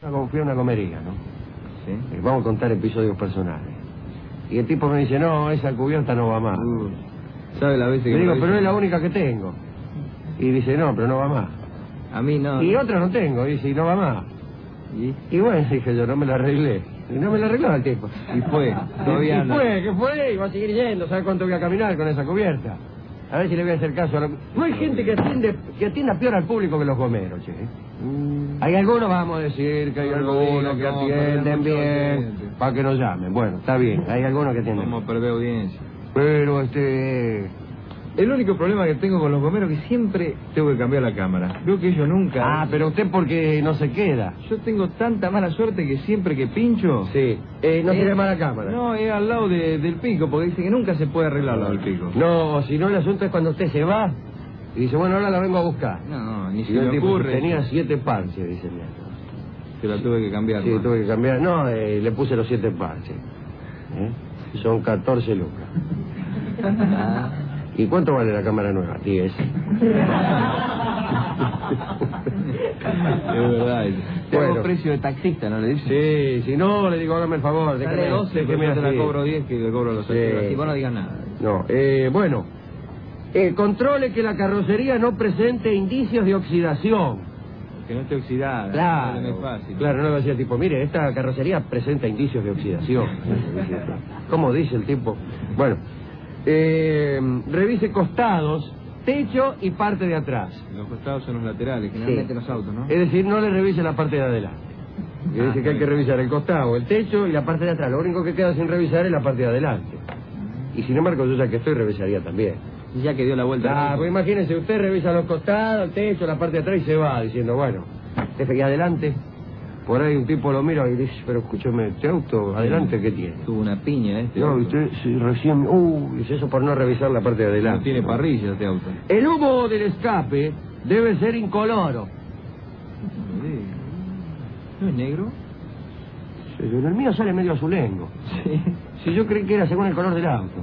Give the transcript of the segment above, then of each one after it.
Fui a una comería, ¿no? Sí. Vamos a contar episodios personales. Y el tipo me dice, no, esa cubierta no va más. ¿Sabe la vez que Le digo, me pero dice? es la única que tengo. Y dice, no, pero no va más. A mí no. Y otra no tengo, y dice, y no va más. Y bueno, dije yo, no me la arreglé. Y no me la arregló el tipo. Y fue, todavía y no. fue, que fue, y va a seguir yendo, ¿sabe cuánto voy a caminar con esa cubierta? A ver si le voy a hacer caso a la... No hay gente que atienda peor al público que los gomeros, che. Hay algunos, vamos a decir, que hay algunos que atienden bien, para que nos llamen. Bueno, está bien, hay algunos que atienden. Vamos a perder audiencia. Pero El único problema que tengo con los gomeros es que siempre tengo que cambiar la cámara. Creo que ellos nunca... Ah, pero usted porque no se queda. Yo tengo tanta mala suerte que siempre que pincho... Sí. No tiene mala cámara. No, es al lado del pico, porque dice que nunca se puede arreglar al lado del pico. No, si no, el asunto es cuando usted se va y dice, bueno, ahora la vengo a buscar. No, ni Y se el me tipo ocurre. tenía 7 parches, dice mi Que la tuve que cambiar. Sí, ¿no? tuve que cambiar. No, le puse los 7 parches. Son 14 lucas. ¿Y cuánto vale la cámara nueva? 10. Es verdad. Tengo Bueno. precio de taxista, ¿no le dice? Sí, si no, le digo, hágame el favor. Dale 12, que me te la así. cobro 10, que le cobro los 8. Sí. Así vos no digas nada. No, bueno. Controle que la carrocería no presente indicios de oxidación. Que no esté oxidada. Claro, No es fácil. claro, no le decía tipo, mire, esta carrocería presenta indicios de oxidación. ¿Cómo dice el tipo? Bueno, revise costados, techo y parte de atrás. Los costados son los laterales, generalmente los autos, ¿no? Es decir, no le revise la parte de adelante. Que dice que hay que revisar el costado, el techo y la parte de atrás. Lo único que queda sin revisar es la parte de adelante. Y sin embargo, yo ya que estoy, revisaría también. Ya que dio la vuelta. Pues imagínense, usted revisa los costados, el techo, la parte de atrás y se va diciendo, bueno, jefe, y adelante. Por ahí un tipo lo mira y dice, pero escúcheme, este auto, adelante, ¿qué tiene? Tuvo una piña este No, auto. usted sí, recién... dice eso por no revisar la parte de adelante. No tiene parrilla este auto. El humo del escape debe ser incoloro. ¿No es negro? Sí, en el mío sale medio azulengo. Sí. Si yo creí que era según el color del auto.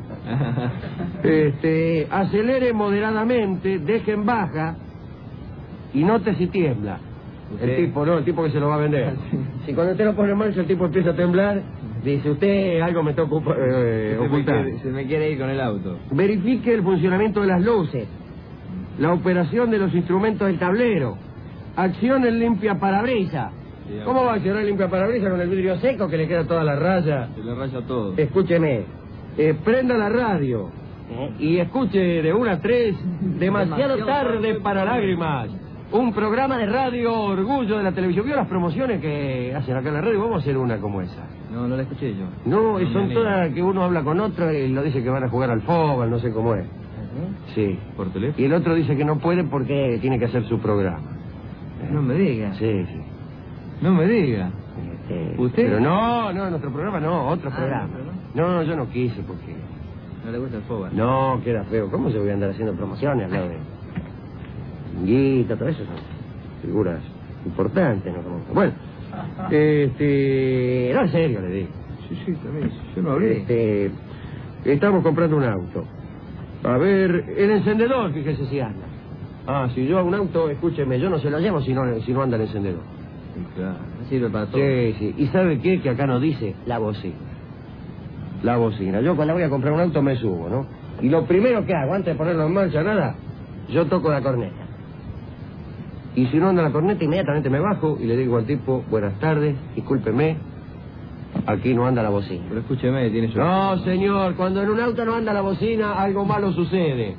Acelere moderadamente, deje en baja y note si tiembla. El tipo, no, el tipo que se lo va a vender. Si cuando usted lo pone en marcha el tipo empieza a temblar, dice, usted algo me está ocultando. Se me quiere ir con el auto. Verifique el funcionamiento de las luces, la operación de los instrumentos del tablero, acción en limpia parabrisas. ¿Cómo va a accionar limpia parabrisas con el vidrio seco que le queda toda la raya? Se le raya todo. Escúcheme, prenda la radio y escuche de 1 a 3, demasiado tarde para lágrimas. Un programa de radio orgullo de la televisión. ¿Vio las promociones que hacen acá en la radio? Vamos a hacer una como esa. No, no la escuché yo. No, son todas que uno habla con otro y lo dice que van a jugar al fútbol, no sé cómo es. Sí. ¿Por teléfono? Y el otro dice que no puede porque tiene que hacer su programa. No me diga. Sí, sí. No me diga. ¿Usted? Pero no, nuestro programa no, otro programa. No, yo no quise porque... ¿No le gusta el fútbol? No, queda feo. ¿Cómo se voy a andar haciendo promociones al lado de... Guita, todo eso son figuras importantes, ¿no? Bueno, no, en serio le digo. Sí, también. Yo no hablé. Estamos comprando un auto. A ver, el encendedor, fíjese si anda. Si yo a un auto, escúcheme, yo no se lo llevo si no anda el encendedor. Claro, sirve para todo. Sí, sí. ¿Y sabe qué? Que acá nos dice la bocina. La bocina. Yo cuando voy a comprar un auto me subo, ¿no? Y lo primero que hago, antes de ponerlo en marcha, nada, yo toco la corneta. Y si no anda la corneta, inmediatamente me bajo y le digo al tipo, buenas tardes, discúlpeme, aquí no anda la bocina. Pero escúcheme, tiene su... No, señor, cuando en un auto no anda la bocina, algo malo sucede.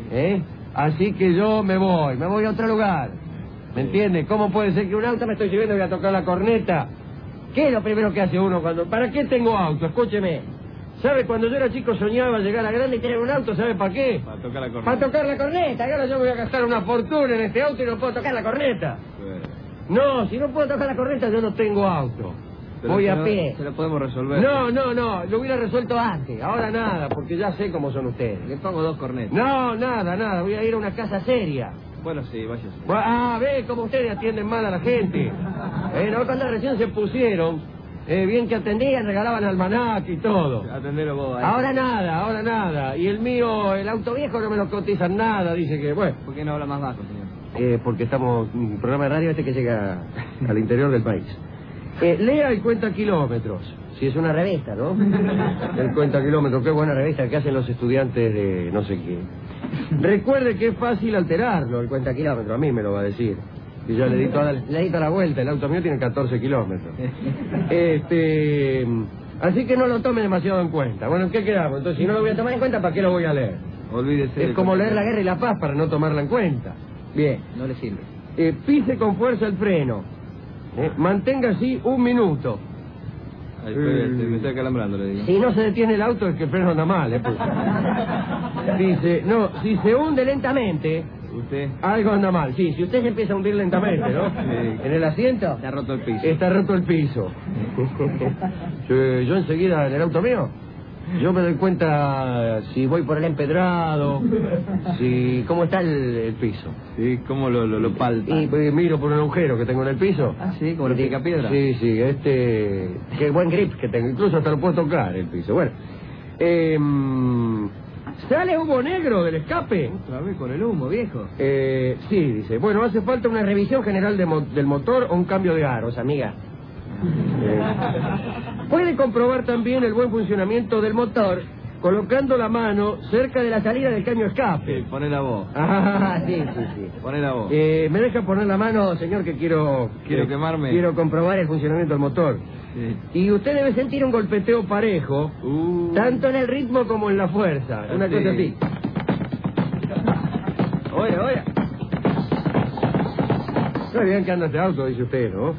Así que yo me voy a otro lugar. ¿Me entiende? ¿Cómo puede ser que un auto me estoy subiendo y voy a tocar la corneta? ¿Qué es lo primero que hace uno cuando... ¿Para qué tengo auto? Escúcheme. ¿Sabe? Cuando yo era chico soñaba llegar a grande y tener un auto, ¿sabe para qué? Para tocar la corneta. Para tocar la corneta. Y ahora yo voy a gastar una fortuna en este auto y no puedo tocar la corneta. No, si no puedo tocar la corneta yo no tengo auto. Pero voy a pie. Se lo podemos resolver. No, lo hubiera resuelto antes. Ahora nada, porque ya sé cómo son ustedes. Le pongo 2 cornetas. No, nada. Voy a ir a una casa seria. Bueno, sí, váyase. Ve cómo ustedes atienden mal a la gente. No, cuando recién se pusieron, bien que atendían, regalaban almanaque y todo. Atendelo vos ahí. Ahora nada. Y el mío, el auto viejo no me lo cotizan nada, dice que, bueno. ¿Por qué no habla más bajo, señor? Porque estamos en un programa de radio que llega al interior del país. Lea el cuenta kilómetros. Si es una revista, ¿no? El cuenta kilómetros, qué buena revista que hacen los estudiantes de no sé qué. Recuerde que es fácil alterarlo, el cuenta kilómetros, a mí me lo va a decir. Y yo le di toda la vuelta, el auto mío tiene 14 kilómetros. Así que no lo tome demasiado en cuenta. Bueno, ¿en qué quedamos? Entonces, si no lo voy a tomar en cuenta, ¿para qué lo voy a leer? Olvídese. Es como leer La Guerra y la Paz para no tomarla en cuenta. Bien. No le sirve. Pise con fuerza el freno. Mantenga así 1 minuto. Ay, me estoy acalambrando, le digo. Si no se detiene el auto es que el freno anda mal, Dice, no, si se hunde lentamente, ¿Usted? algo anda mal. Sí, si usted se empieza a hundir lentamente, ¿no? Sí. En el asiento, Se ha roto el piso. está roto el piso. Yo enseguida en el auto mío, yo me doy cuenta si voy por el empedrado, si cómo está el piso. Sí, ¿cómo lo palpa? Y miro por un agujero que tengo en el piso. Ah, sí, como lo pica piedra. Sí, qué buen grip que tengo, incluso hasta lo puedo tocar el piso. Bueno, ¿sale humo negro del escape? Otra vez con el humo, viejo. Sí, dice. Bueno, hace falta una revisión general del motor o un cambio de aros, amiga. Puede comprobar también el buen funcionamiento del motor colocando la mano cerca de la salida del caño escape. Sí, poné la voz. Ah, sí. Poné la voz. ¿Me deja poner la mano, señor, que quiero quemarme? Quiero comprobar el funcionamiento del motor. Sí. Y usted debe sentir un golpeteo parejo, tanto en el ritmo como en la fuerza. Una Sí. cosa así. Oye. Está bien que anda este auto, dice usted, ¿no?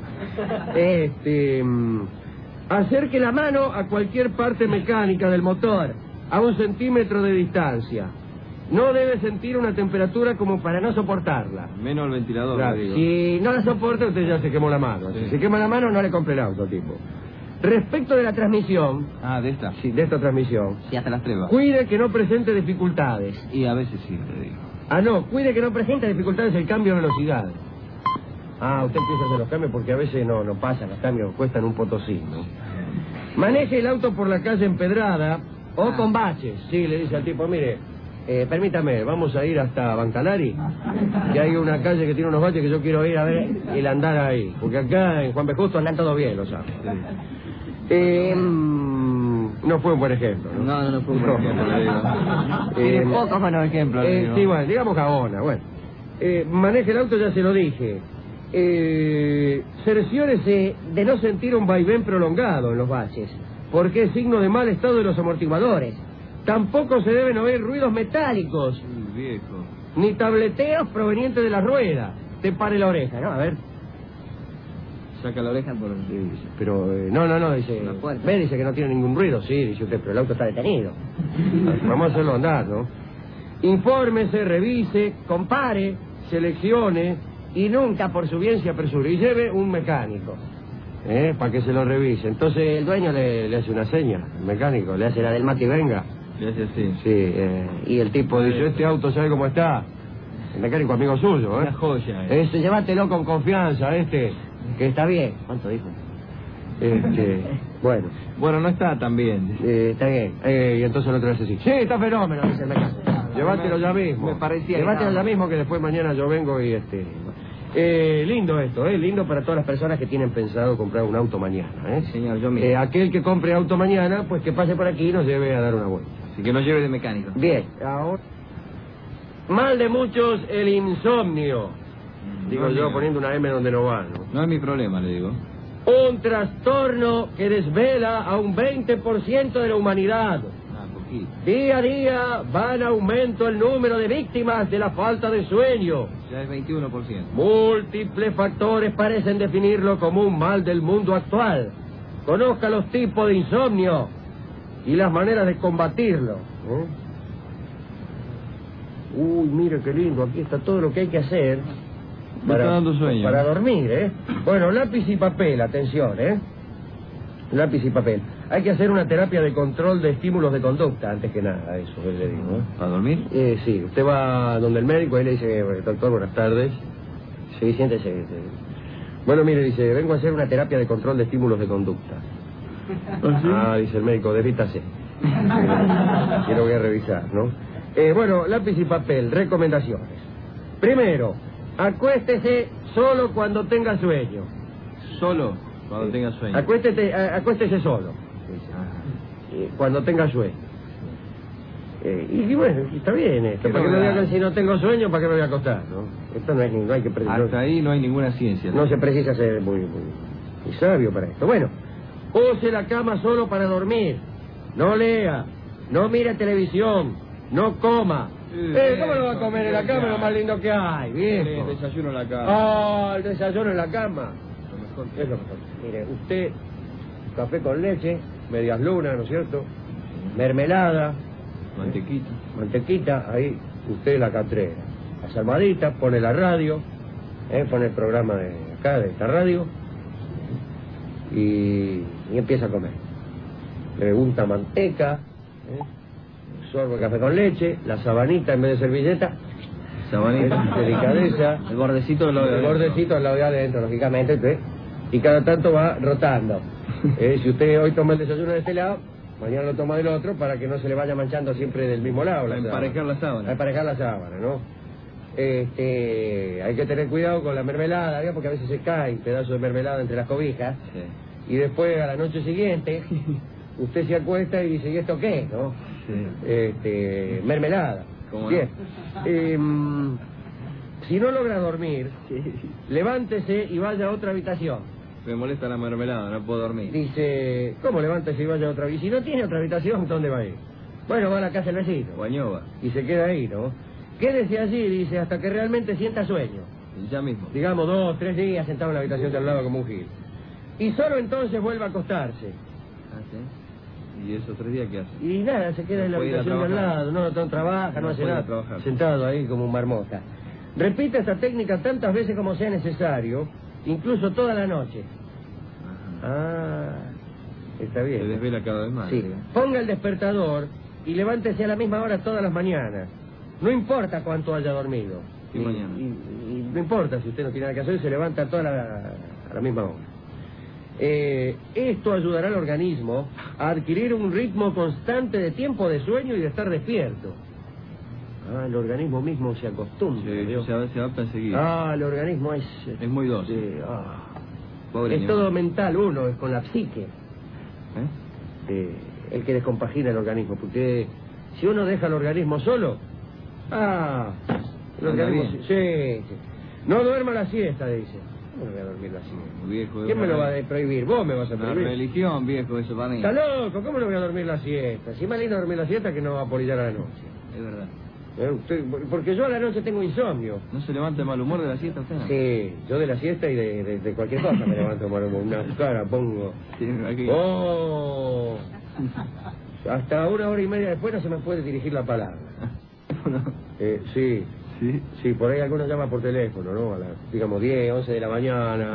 Acerque la mano a cualquier parte mecánica del motor, a 1 centímetro de distancia. No debe sentir una temperatura como para no soportarla. Menos el ventilador, Claro, le digo. si no la soporta, usted ya se quemó la mano. Sí. Si se quema la mano, no le compre el auto, tipo. Respecto de la transmisión, Ah, de esta. sí, de esta transmisión, Sí, hasta las trevas. cuide que no presente dificultades. Y a veces sí, le digo. No, cuide que no presente dificultades el cambio de velocidad. Usted empieza a hacer los cambios porque a veces no pasan, los cambios cuestan un potosí, ¿no? Maneje el auto por la calle empedrada o con baches. Sí, le dice al tipo, mire, permítame, vamos a ir hasta Bancalari, que hay una calle que tiene unos baches que yo quiero ir a ver el andar ahí, porque acá en Juan B. Justo andan todo bien, lo sabe. No fue un buen ejemplo, ¿no? No fue un buen ejemplo, le digo. Tiene pocos buenos ejemplos, le digo. Sí, bueno, digamos Gaona, bueno. Maneje el auto, ya se lo dije. Cerciórese de no sentir un vaivén prolongado en los baches, porque es signo de mal estado de los amortiguadores. Tampoco se deben oír ruidos metálicos, Viejo. ni tableteos provenientes de la rueda. Te pare la oreja, ¿no? A ver. Saca la oreja por... Pero, no, dice... La puerta. Ve, dice que no tiene ningún ruido. Sí, dice usted, pero el auto está detenido. Vamos a hacerlo andar, ¿no? Infórmese, revise, compare, seleccione y nunca por su bien se apresure. Y lleve un mecánico, para que se lo revise. Entonces el dueño le hace una seña, el mecánico, le hace la del mate y venga. Le hace así. Sí, y el tipo dice, este auto sabe cómo está. El mecánico amigo suyo, Una joya. Llévatelo con confianza, que está bien. ¿Cuánto dijo? Bueno. Bueno, no está tan bien. Está bien. Y entonces el otro le hace así. Sí, está fenómeno, dice el mecánico. Llévatelo ya mismo. Me parecía que Llévatelo estaba. ya mismo que después mañana yo vengo y lindo esto, lindo para todas las personas que tienen pensado comprar un auto mañana, Señor, yo mismo. Aquel que compre auto mañana, pues que pase por aquí y nos lleve a dar una vuelta. Así que no lleve de mecánico. Bien, ahora... Mal de muchos el insomnio. Digo yo amigo. poniendo una M donde no va, ¿no? No es mi problema, le digo. Un trastorno que desvela a un 20% de la humanidad. Poquito. Día a día va en aumento el número de víctimas de la falta de sueño. Ya es 21%. Múltiples factores parecen definirlo como un mal del mundo actual. Conozca los tipos de insomnio y las maneras de combatirlo. Uy, mire qué lindo, aquí está todo lo que hay que hacer Me está dando sueño. para dormir, Bueno, lápiz y papel, atención, Lápiz y papel. Hay que hacer una terapia de control de estímulos de conducta, antes que nada, eso le digo, ¿Para dormir? Sí, usted va donde el médico, ahí le dice, doctor, buenas tardes. Sí, siéntese. Bueno, mire, dice, vengo a hacer una terapia de control de estímulos de conducta. Dice el médico, desvístase. Quiero voy a revisar, ¿no? Bueno, lápiz y papel, recomendaciones. Primero, acuéstese solo cuando tenga sueño. ¿Solo? Cuando tenga sueño. Acuéstese solo, cuando tenga sueño. Y bueno, está bien esto. ¿Para qué me voy a, si no tengo sueño, para qué me voy a acostar? ¿No? Esto no hay que Hasta ahí no hay ninguna ciencia. No se precisa ser muy sabio para esto. Bueno, use la cama solo para dormir. No lea, no mire televisión, no coma. ¿Cómo lo va a comer en la cama? Lo más lindo que hay, viejo. El desayuno en la cama. El desayuno en la cama. Lo mejor. Es lo mejor. Mire, usted, café con leche, medias lunas, ¿no es cierto? Mermelada. Mantequita, ahí usted la catrera. Las almohaditas, pone la radio, pone el programa de acá, de esta radio, y empieza a comer. Le unta manteca, sorbo el café con leche, la sabanita en vez de servilleta. Sabanita. Delicadeza. El bordecito del lado de adentro. El bordecito del lado de adentro, lógicamente, y cada tanto va rotando. Si usted hoy toma el desayuno de este lado, mañana lo toma del otro para que no se le vaya manchando siempre del mismo lado. Para emparejar la sábana. Para emparejar la sábana, ¿no? Hay que tener cuidado con la mermelada, ¿verdad? Porque a veces se cae un pedazo de mermelada entre las cobijas. Sí. Y después a la noche siguiente, usted se acuesta y dice, ¿y esto qué? ¿No? Sí. Mermelada. ¿Cómo bien. No? Si no logra dormir, levántese y vaya a otra habitación. Me molesta la mermelada, no puedo dormir. Dice, ¿cómo levántese y vaya a otra habitación? Si no tiene otra habitación, ¿dónde va a ir? Bueno, va a la casa del vecino. Guañoba. Y se queda ahí, ¿no? Quédese allí, dice, hasta que realmente sienta sueño. Ya mismo. Digamos, 2, 3 días sentado en la habitación de al lado como un gil. Y solo entonces vuelve a acostarse. ¿Ah, sí? ¿Y esos 3 días qué hace? Y nada, se queda en la habitación de al lado. No trabaja, no hace nada. Trabajar. Sentado ahí como un marmota. Repita esta técnica tantas veces como sea necesario, incluso toda la noche. Está bien. Se desvela cada vez más. Sí. Ponga el despertador y levántese a la misma hora todas las mañanas. No importa cuánto haya dormido. Y mañana. Y no importa si usted no tiene nada que hacer, se levanta a la misma hora. Esto ayudará al organismo a adquirir un ritmo constante de tiempo de sueño y de estar despierto. El organismo mismo se acostumbra. Sí, se adapta enseguida. El organismo es muy dócil. Es todo mental, uno, es con la psique. El que descompagina el organismo, porque si uno deja el organismo solo, el organismo, sí. No duerma la siesta, dice. ¿Cómo no voy a dormir la siesta? Viejo, ¿Quién me lo va a prohibir? Vos me vas a prohibir. La religión, viejo, eso para mí. Está loco, ¿cómo no voy a dormir la siesta? Si es más lindo dormir la siesta que no va a polillar a la noche. Es verdad. Porque yo a la noche tengo insomnio. ¿No se levanta de mal humor de la siesta usted? No? Sí, yo de la siesta y de cualquier cosa me levanto de mal humor. Una cara pongo. Sí, aquí. Hasta 1 hora y media después no se me puede dirigir la palabra. Sí. Sí, por ahí algunos llaman por teléfono, ¿no? A las, digamos, 10, 11 de la mañana.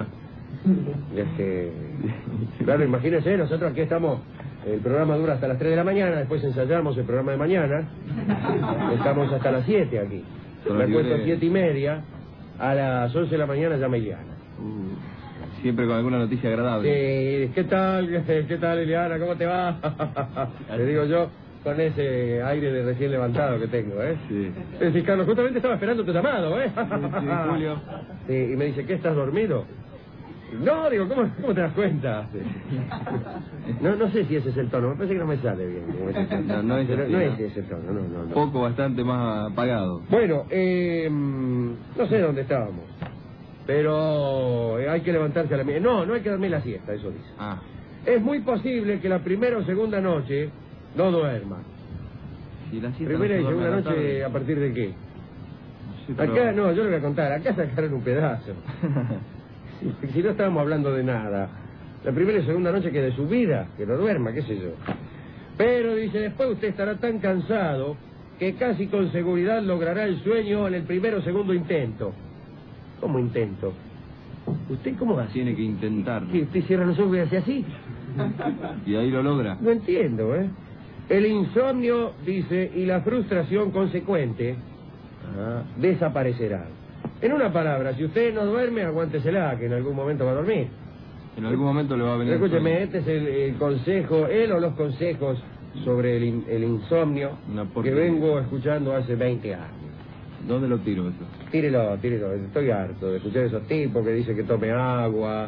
Claro, imagínense, nosotros aquí estamos. El programa dura hasta las 3 de la mañana, después ensayamos el programa de mañana. Estamos hasta las 7 aquí. Me acuesto a 7 y media, a las 11 de la mañana llama Ileana. Siempre con alguna noticia agradable. Sí, ¿qué tal, Ileana? ¿Cómo te va? Le digo yo, con ese aire de recién levantado que tengo, ¿eh? Sí. Sí, Carlos, justamente estaba esperando tu llamado, ¿eh? Sí, Julio. Sí, y me dice, ¿qué, estás dormido? No, digo, ¿cómo te das cuenta? No sé si ese es el tono, me parece que no me sale bien. No es ese tono, no. Poco, bastante más apagado. Bueno, no sé dónde estábamos, pero hay que levantarse a la misma. No hay que dormir la siesta, eso dice. Es muy posible que la primera o segunda noche no duerma. ¿Y la siesta primera y segunda noche, ¿a partir de qué? Sí, pero... Acá, yo le voy a contar, acá sacaron un pedazo. Si no estábamos hablando de nada. La primera y segunda noche que de su vida, que no duerma, qué sé yo. Pero dice, después usted estará tan cansado que casi con seguridad logrará el sueño en el primero o segundo intento. ¿Cómo intento? ¿Usted cómo hace? Tiene que intentarlo. ¿Que usted cierra los ojos y hace así? Y ahí lo logra. No entiendo, ¿eh? El insomnio, dice, y la frustración consecuente desaparecerán. En una palabra, si usted no duerme, aguántesela, que en algún momento va a dormir. En algún momento le va a venir. Escúcheme, este es el consejo, él o los consejos sobre el insomnio que vengo escuchando hace 20 años. ¿Dónde lo tiro eso? Tírelo. Estoy harto de escuchar esos tipos que dicen que tome agua,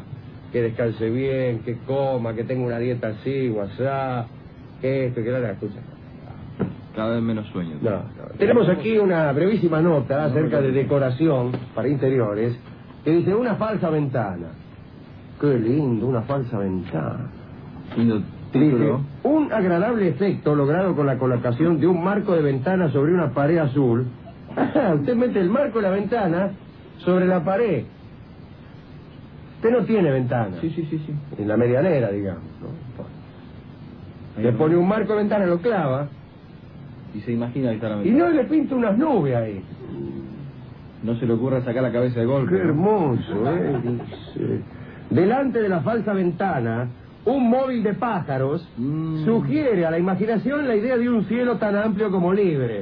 que descanse bien, que coma, que tenga una dieta así, WhatsApp, que esto, que la escucha. Cada vez menos sueño. No. Tenemos aquí una brevísima nota acerca de decoración para interiores que dice una falsa ventana. Qué lindo, una falsa ventana. Lindo Dice, título. un agradable efecto logrado con la colocación de un marco de ventana sobre una pared azul. Usted mete el marco de la ventana sobre la pared. Usted no tiene ventana. Sí. En la medianera, digamos, ¿no? Le pone un marco de ventana, lo clava Y se imagina que está la y ventana. no le pinta unas nubes ahí. No se le ocurra sacar la cabeza de golpe. Qué hermoso, Dice, delante de la falsa ventana, un móvil de pájaros sugiere a la imaginación la idea de un cielo tan amplio como libre.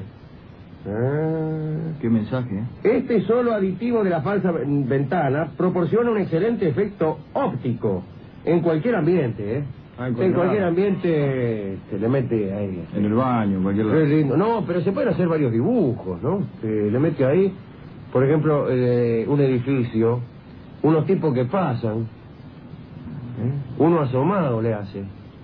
Qué mensaje, Este solo aditivo de la falsa ventana proporciona un excelente efecto óptico en cualquier ambiente, en cualquier ambiente se le mete ahí. En el baño, en cualquier Qué lado. lindo. No, pero se pueden hacer varios dibujos, ¿no? Le mete ahí, por ejemplo, un edificio, unos tipos que pasan, uno asomado le hace.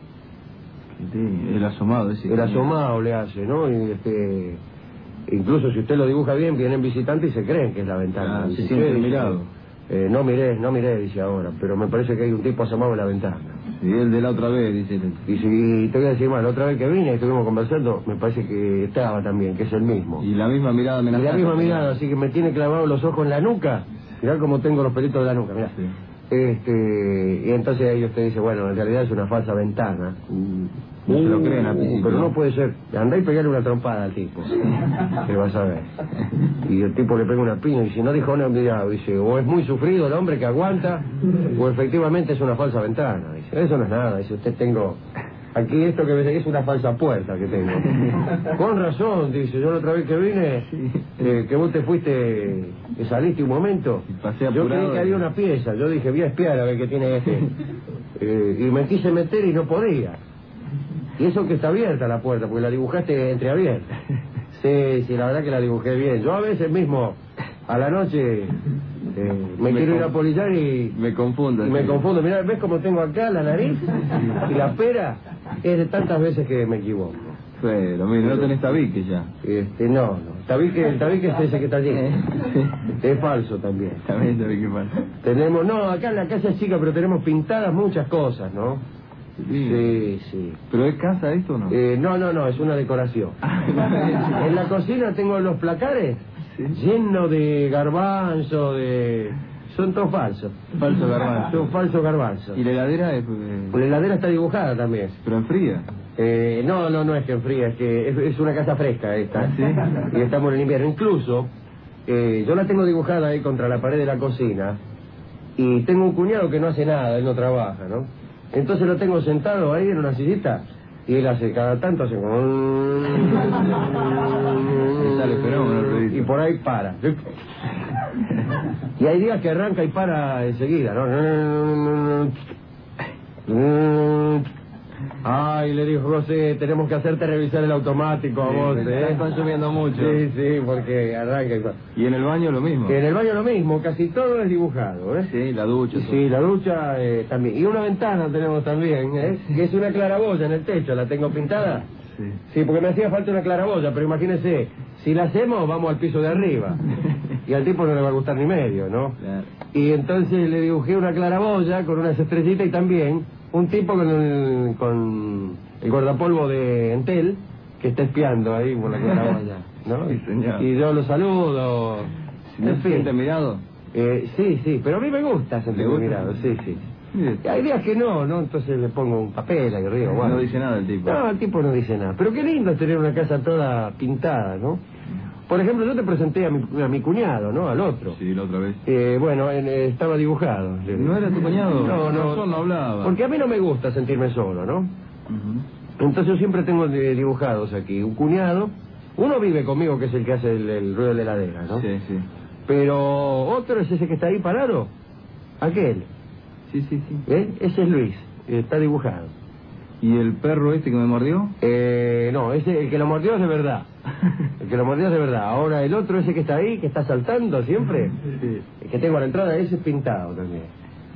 Sí, el asomado ese. El asomado le hace, ¿no? Y incluso si usted lo dibuja bien, vienen visitantes y se creen que es la ventana. Ah, Dice, se siente "Che", dice, mirado. no miré, dice ahora, pero me parece que hay un tipo asomado en la ventana. Sí, el de la otra vez, dice. Y te voy a decir más, la otra vez que vine y estuvimos conversando, me parece que estaba también, que es el mismo. Y la misma mirada Y amenazante. la misma mirada, así que me tiene clavados los ojos en la nuca. Mirá cómo tengo los pelitos de la nuca, mirá. Sí. Y entonces ahí usted dice, bueno, en realidad es una falsa ventana. No se lo creen al principio. Pero no puede ser. Andá y pegarle una trompada al tipo. Que vas a ver. Y el tipo le pega una piña y dice, no dijo nada, mirá, dice, o es muy sufrido el hombre que aguanta, o efectivamente es una falsa ventana. Dice, eso no es nada. Dice, usted tengo... Aquí esto que ves es una falsa puerta que tengo. Con razón, dice, yo la otra vez que vine, que vos te fuiste, que saliste un momento, Y pasé yo apurado. creí que había una pieza, yo dije, voy a espiar a ver qué tiene este. Y me quise meter y no podía. Y eso que está abierta la puerta, porque la dibujaste entreabierta. Sí, la verdad que la dibujé bien. Yo a veces mismo, a la noche, me quiero ir a polillar y... Me confundo. Y me sí. confundo. Mirá, ¿ves cómo tengo acá la nariz? Y la pera es de tantas veces que me equivoco. Pero, mire, no tenés tabique ya. No. El tabique es ese que está allí. Es falso también. También tabique falso. Tenemos, acá la casa es chica, pero tenemos pintadas muchas cosas, ¿no? Sí. ¿Pero es casa esto o no? No, es una decoración. En la cocina tengo los placares llenos de garbanzo, son todos falsos. Falso garbanzo. Son falsos garbanzos. ¿Y la heladera es...? La heladera está dibujada también. ¿Pero enfría? No es que enfría, es que es una casa fresca esta. ¿Sí? Y estamos en invierno. Incluso, yo la tengo dibujada ahí contra la pared de la cocina. Y tengo un cuñado que no hace nada, él no trabaja, ¿no? Entonces lo tengo sentado ahí en una sillita. Y él hace cada tanto, hace como... Le sale fenómeno el ruidito. Y por ahí para. Y hay días que arranca y para enseguida, ¿no? Ay, le dijo José, tenemos que hacerte revisar el automático a vos, Estás consumiendo mucho. Sí, porque arranca y para. ¿Y en el baño lo mismo? En el baño lo mismo, casi todo es dibujado, Sí, la ducha. Sí, la ducha también. Y una ventana tenemos también, que es una claraboya en el techo, la tengo pintada. Sí, porque me hacía falta una claraboya, pero imagínese, si la hacemos, vamos al piso de arriba. Y al tipo no le va a gustar ni medio, ¿no? Claro. Y entonces le dibujé una claraboya con unas estrellitas y también un tipo con el guardapolvo de Entel que está espiando ahí por la claraboya, ¿no? Sí, señor. Y yo lo saludo. ¿No En se fin. siente mirado? Sí, pero a mí me gusta ¿Le sentirme gusta? mirado, sí. Mire, Hay días que no, entonces le pongo un papel ahí arriba. Bueno. no dice nada el tipo. No, el tipo no dice nada. Pero qué lindo es tener una casa toda pintada, ¿no? Por ejemplo, yo te presenté a mi cuñado, ¿no? Al otro. Sí, la otra vez. Estaba dibujado. ¿No era tu cuñado? No. Razón, no hablaba. Porque a mí no me gusta sentirme solo, ¿no? Ujú. Entonces yo siempre tengo dibujados aquí. Un cuñado, uno vive conmigo, que es el que hace el ruido de la heladera, ¿no? Sí. Pero otro es ese que está ahí parado. Aquel. Sí. Ese es Luis. Está dibujado. ¿Y el perro este que me mordió? No, el que lo mordió es de verdad. El que lo mordió es de verdad. Ahora el otro, ese que está ahí, que está saltando siempre, el que tengo a la entrada, ese es pintado también.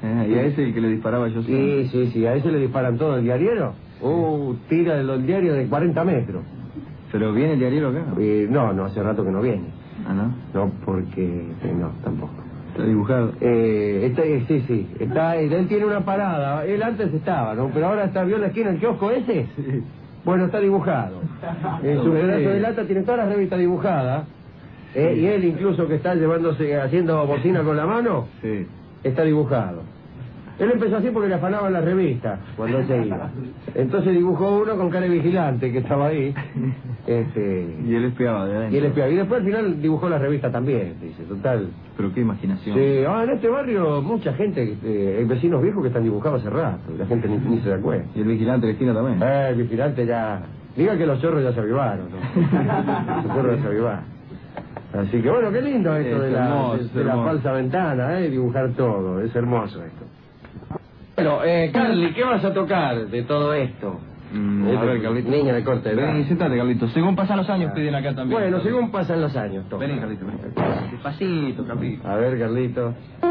¿Y a ese el que le disparaba yo Sí, sí, sí, a ese le disparan todo. ¿El diariero? Tira del diario de 40 metros. ¿Pero viene el diario acá? No, hace rato que no viene. Ah, ¿no? No, porque... no, tampoco. Está dibujado. Sí, está, él tiene una parada. Él antes estaba, ¿no? Pero ahora vio en la esquina el kiosco ese. Sí. Bueno, está dibujado. En su pedazo de lata tiene todas las revistas dibujadas. Y él incluso que está haciendo bocina con la mano, Sí. está dibujado. Él empezó así porque le afanaban las revistas cuando él se iba. Entonces dibujó uno con cara de vigilante que estaba ahí. Y él espiaba de adentro. Y él espiaba. Y después al final dibujó las revistas también, dice, total. Pero qué imaginación. Sí, en este barrio mucha gente, hay vecinos viejos que están dibujados hace rato, y la gente ni se da cuenta. Y el vigilante de la esquina también. El vigilante ya... Diga que los chorros ya se avivaron, ¿no? Los chorros ya se avivaron. Así que bueno, qué lindo esto Es de la hermoso. falsa ventana, dibujar todo, es hermoso esto. Bueno, Carly, ¿qué vas a tocar de todo esto? A ver, Carlito. Niña de corta edad. Ven, siéntate, Carlito. Según pasan los años, piden acá también. Bueno, según pasan los años, toca. Vení, Carlito, vení. Despacito, Carlito. A ver, Carlito.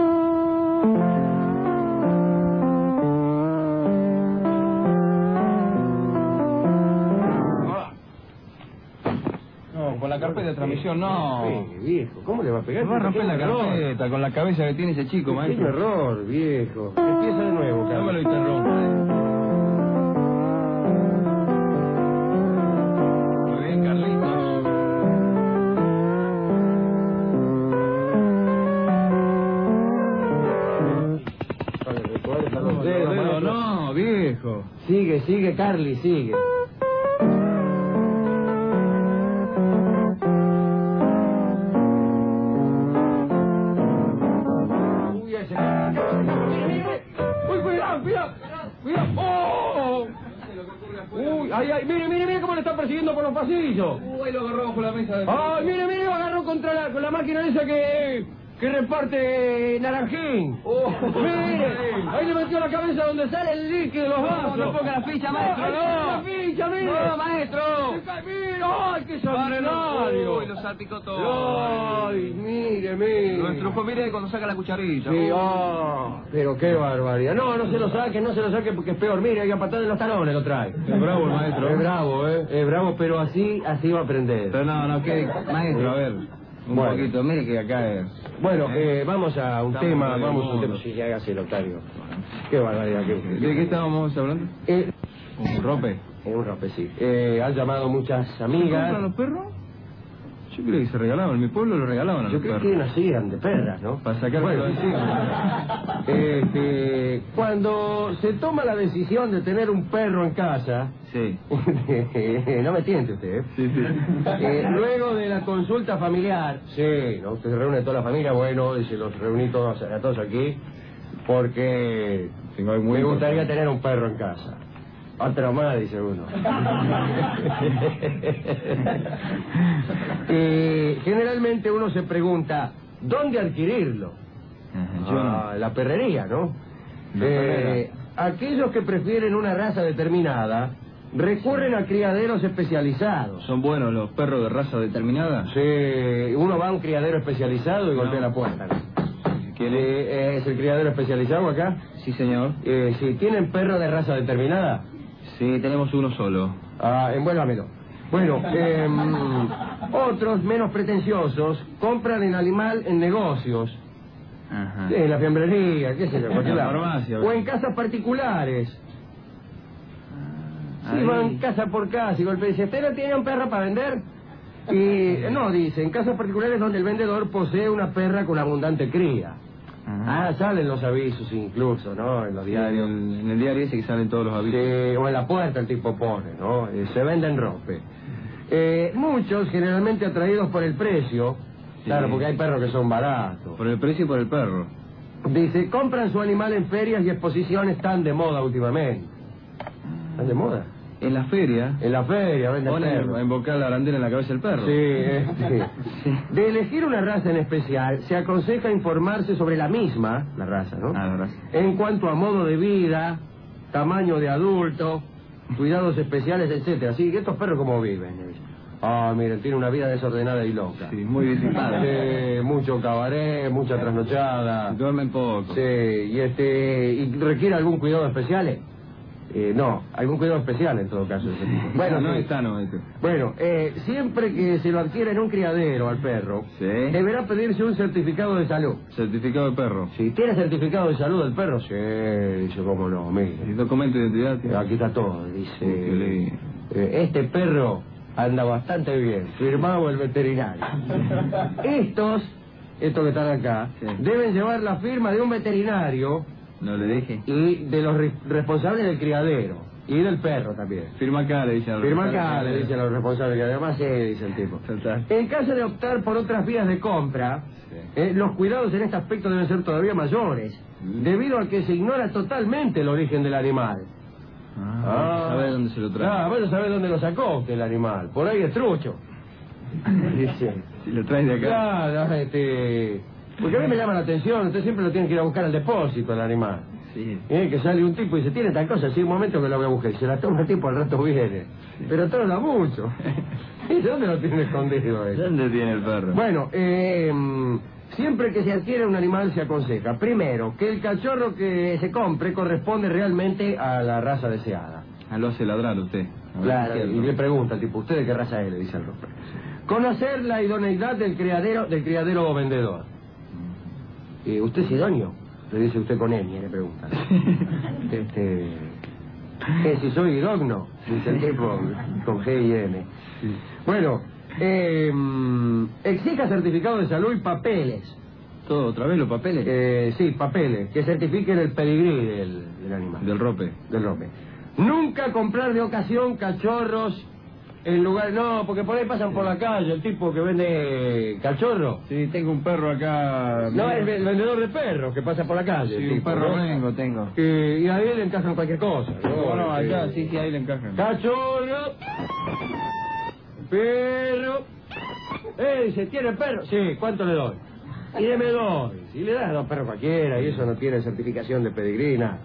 No, con la carpeta de transmisión, no. Sí, viejo, ¿cómo le va a pegar? Se va a romper la carpeta con la cabeza que tiene ese chico, Pequeño maestro. error, viejo. Empieza de nuevo, No me Carlos. lo interrumpa. Muy bien, Carlitos. Los dedos, maestro. No, viejo. Sigue, Carly, sigue. Uy, ese... Uy, cuidado. ¡Oh! Uy, ay, mire cómo le están persiguiendo por los pasillos. Uy, lo agarró bajo la mesa. Ay, mire, lo agarró con la máquina esa que reparte naranjín. Mire, ahí le metió la cabeza donde sale el líquido de los vasos. No ponga la ficha, maestro, Ay, no. la ficha, mire. No, maestro. Mire, ay, qué sanguinario. Uy, lo salpicó todo. Ay, mire. Nuestro juez, mire cuando saca la cucharilla. Sí, pero qué barbaridad. No se lo saque porque es peor. Mire, hay a patada en los talones lo trae. Es bravo el maestro. Es bravo, es bravo, pero así va a aprender. Pero no, que maestro, a ver. Un Bueno. poquito, mire que acá es. Bueno, vamos a un Estamos tema, en el vamos a un mundo. tema. Sí, hágase el Octavio. Qué barbaridad. ¿De qué estábamos hablando? Un rope. Un rompe, sí. Han llamado muchas ¿Compran amigas. los perros? Yo creo que se regalaban. En mi pueblo lo regalaban a Yo los creo perros. que nacían de perras, ¿no? Para sacar Bueno, encima. cuando se toma la decisión de tener un perro en casa, Sí. no me tiente usted, Sí. luego de la consulta familiar, sí, ¿no? Usted se reúne toda la familia, bueno, y se los reuní a todos aquí, porque Tengo algo muy me gustaría importante. tener un perro en casa. Otra más, dice uno. Generalmente uno se pregunta, ¿dónde adquirirlo? Ajá, yo no. La perrería, ¿no? La perrera. Aquellos que prefieren una raza determinada recurren a criaderos especializados. ¿Son buenos los perros de raza determinada? Sí, uno va a un criadero especializado y golpea la puerta. ¿Es el criadero especializado acá? Sí, señor. Sí, ¿tienen perro de raza determinada? Sí, tenemos uno solo. Envuélvamelo. Bueno, otros menos pretenciosos compran el animal en negocios. Ajá. Sí, en la fiambrería, qué sé yo, en cualquier En la lado. farmacia, O en casas particulares. Sí, Ahí. van casa por casa y golpean y dicen, ¿usted no tiene un perro para vender? Y no, dice, en casas particulares donde el vendedor posee una perra con abundante cría. Ajá. Salen los avisos incluso, ¿no? En los diarios. En el diario ese que salen todos los avisos. Sí, o en la puerta el tipo pone, ¿no? Se venden rope. Muchos, generalmente atraídos por el precio, Sí. claro, porque hay perros que son baratos. Por el precio y por el perro. Dice, compran su animal en ferias y exposiciones tan de moda últimamente. ¿Están de moda? En la feria, En la feria venden ponen perros. a invocar la arandela en la cabeza del perro. Sí. De elegir una raza en especial, se aconseja informarse sobre la misma, la raza, ¿no? Ah, la raza. En cuanto a modo de vida, tamaño de adulto, cuidados especiales, etcétera. Así que estos perros cómo viven. Ah, miren, tiene una vida desordenada y loca. Sí, muy disipada. Mucho cabaret, mucha trasnochada. Duermen poco. Sí, ¿y requiere algún cuidado especial? No, algún cuidado especial en todo caso. Bueno, no sí. está, no. Bueno, siempre que se lo adquiera en un criadero al perro, Sí. deberá pedirse un certificado de salud. Certificado de perro. Si tiene certificado de salud del perro, sí, dice, cómo no, mire. ¿Y documento de identidad? Tío? Aquí está todo, dice. Qué lindo. Este perro anda bastante bien, firmado el veterinario. Estos que están acá, Sí. deben llevar la firma de un veterinario No le dije. y de los responsables del criadero y del perro también. Firma acá, le dicen. Firma acá, le dicen los responsables, que además dice el tipo. Total. En caso de optar por otras vías de compra, los cuidados en este aspecto deben ser todavía mayores, debido a que se ignora totalmente el origen del animal. ¿Sabe dónde se lo trae? Ah, bueno, sabe dónde lo sacó el animal. Por ahí es trucho. Dice. Si lo traes de acá. Claro, porque a mí me llama la atención, usted siempre lo tiene que ir a buscar al depósito, el animal. Sí. Que sale un tipo y dice, tiene tal cosa, sí, un momento que lo voy a buscar. Y se la toma el tipo, al rato viene. Pero tarda mucho. ¿Y dónde lo tiene escondido eso? ¿Dónde tiene el perro? Bueno, siempre que se adquiere un animal se aconseja, primero, que el cachorro que se compre corresponde realmente a la raza deseada. Ah, lo hace ladrar usted. A ver Claro, si es y cierto. le pregunta, tipo, ¿usted de qué raza es? Le dice el romper. Conocer la idoneidad del criadero o vendedor. ¿Usted es idóneo? Le dice usted con ñ, le pregunta. Si soy idóneo, dice el tipo con G y N. Bueno, exija certificado de salud y papeles. ¿Todo otra vez los papeles? Sí, papeles, que certifiquen el pedigrí del animal. Del rope. Del rope. Nunca comprar de ocasión cachorros en lugar... No, porque por ahí pasan por la calle el tipo que vende cachorro. Sí, tengo un perro acá. No, el vendedor de perros que pasa por la calle. Sí, el un tipo, perro ¿no? rengo tengo. Y ahí le encajan cualquier cosa. No, allá sí, ahí le encajan. Cachorro, perro. Dice, ¿tiene perro? Sí, ¿cuánto le doy? Y deme dos. Y le das 2 perros cualquiera y eso no tiene certificación de pedigrí, nada.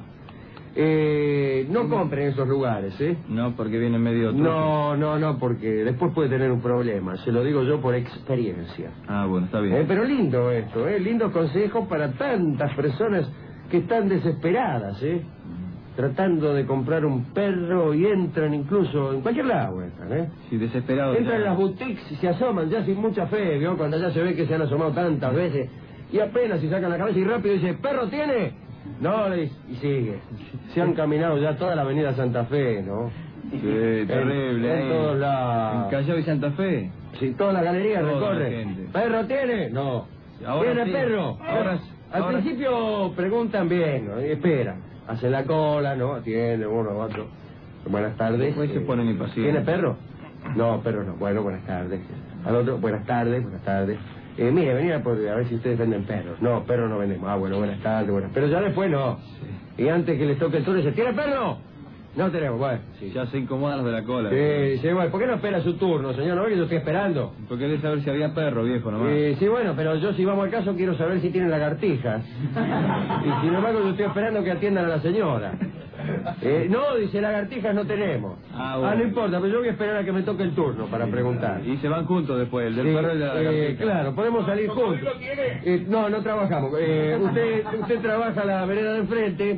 No compren en esos lugares, ¿eh? No, porque viene medio truco. No, porque después puede tener un problema. Se lo digo yo por experiencia. Ah, bueno, está bien. Pero lindo esto, lindo consejo para tantas personas que están desesperadas, tratando de comprar un perro y entran incluso en cualquier lado, Sí, desesperado. entran en las boutiques y se asoman ya sin mucha fe, ¿vio? Cuando ya se ve que se han asomado tantas veces y apenas si sacan la cabeza y rápido dice, ¿perro tiene? No, le dice, y sigue. Se han caminado ya toda la avenida Santa Fe, ¿no? Sí, terrible. En todos lados. En Callao y Santa Fe. Sí, toda la galería Toda recorre. la gente. ¿Perro tiene? No. Ahora ¿Tiene sí. perro? Al principio preguntan bien, ¿no? Y esperan. Hacen la cola, ¿no? Atienden uno, otro. Buenas tardes. Después se ponen impacientes. ¿Tiene perro? No, perro no. Bueno, buenas tardes. Al otro, buenas tardes. Mire, venía a ver si ustedes venden perros. No, perros no vendemos. Ah, bueno, buenas tardes, buenas. Pero ya después no. Y antes que les toque el turno, dice, ¿tiene perro? No tenemos, bueno. Sí, ya se incomodan los de la cola. Sí, dice, bueno, ¿por qué no espera su turno, señor? ¿No ve que yo estoy esperando? Porque querés saber si había perro, viejo, nomás. Sí, bueno, pero yo si vamos al caso quiero saber si tienen lagartijas. Y sin embargo yo estoy esperando que atiendan a la señora. No, dice, lagartijas no tenemos. Bueno. No importa, pero yo voy a esperar a que me toque el turno para preguntar. Y se van juntos después, el del Sí, perro y el de la lagartija. claro, podemos salir juntos. No trabajamos. Usted trabaja la vereda de enfrente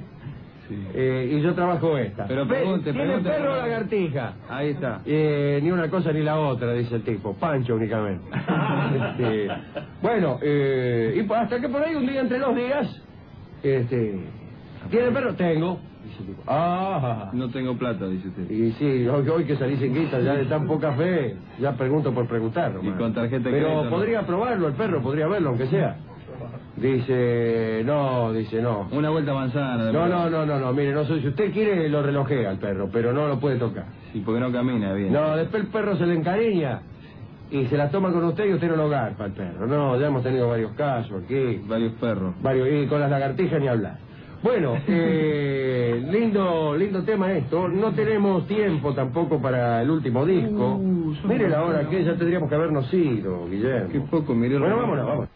y yo trabajo esta. Pero pregunte. ¿Tiene perro o lagartija? Ahí está. Ni una cosa ni la otra, dice el tipo. Pancho únicamente. Bueno, y hasta que por ahí un día entre 2 días, ¿tiene perro? Tengo. Dice el tipo. No tengo plata, dice usted. Y sí, hoy que salí sin guita, ya de tan poca fe, ya pregunto por preguntar. Y con tarjeta de Pero crédito, ¿no? podría probarlo el perro, podría verlo, aunque sea. Dice, no. Una vuelta a manzana. No, mire, no sé, si usted quiere lo relojea al perro, pero no lo puede tocar. Sí, porque no camina bien. No, después el perro se le encariña y se la toma con usted y usted no lo garpa al perro. No, ya hemos tenido varios casos aquí. Varios perros. Y con las lagartijas ni hablar. Bueno, lindo tema esto. No tenemos tiempo tampoco para el último disco. Mire la hora que ya tendríamos que habernos ido, Guillermo. Qué poco miré. Bueno, vámonos.